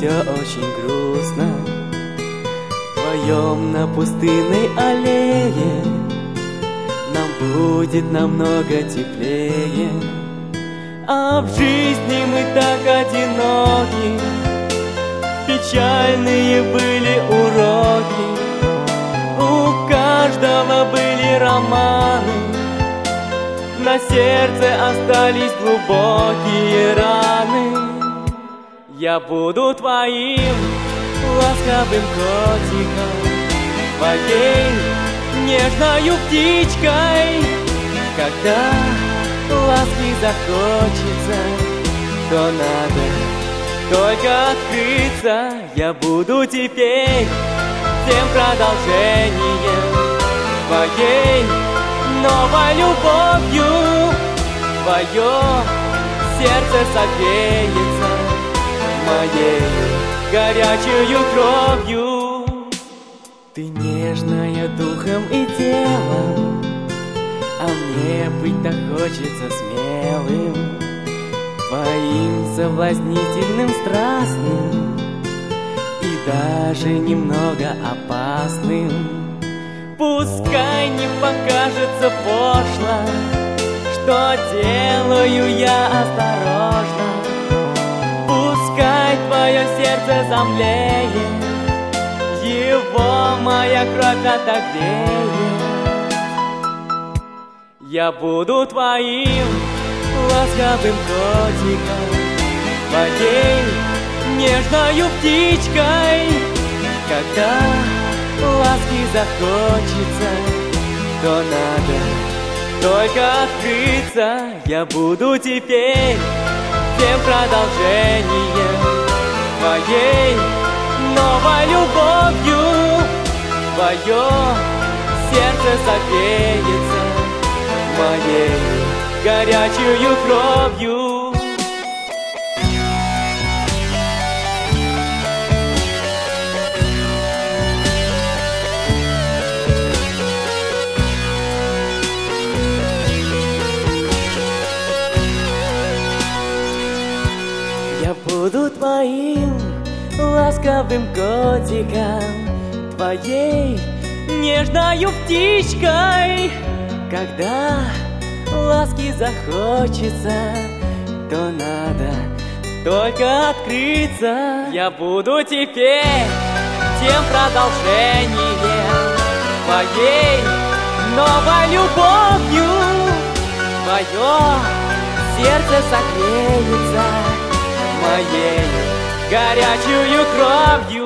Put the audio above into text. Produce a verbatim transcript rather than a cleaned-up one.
все очень грустно. Вдвоем на пустынной аллее нам будет намного теплее. А в жизни мы так одиноки, печальные были уроки. У каждого были романы, на сердце остались глубокие раны. Я буду твоим ласковым котиком, твоей нежною птичкой. Когда ласки захочется, то надо только открыться. Я буду теперь тем продолжением, твоей новой любовью. Твое сердце согреется моей горячей кровью. Ты нежная духом и телом, а мне быть так хочется смелым, твоим соблазнительным, страстным и даже немного опасным. Пускай не покажется пошло, что делаю я осторожно. Пускай твое сердце замлеет, его моя кровь отогреет. Я буду твоим ласковым котиком, твоей нежною птичкой. Когда ласки захочется, то надо только открыться. Я буду теперь тем продолжением, твоей новой любовью. Твое сердце согреется моей горячей кровью. Я буду твоим ласковым котиком, твоей нежною птичкой. Когда ласки захочется, то надо только открыться. Я буду теперь тем продолжением, твоей новой любовью. Твое сердце согреется моей горячей кровью.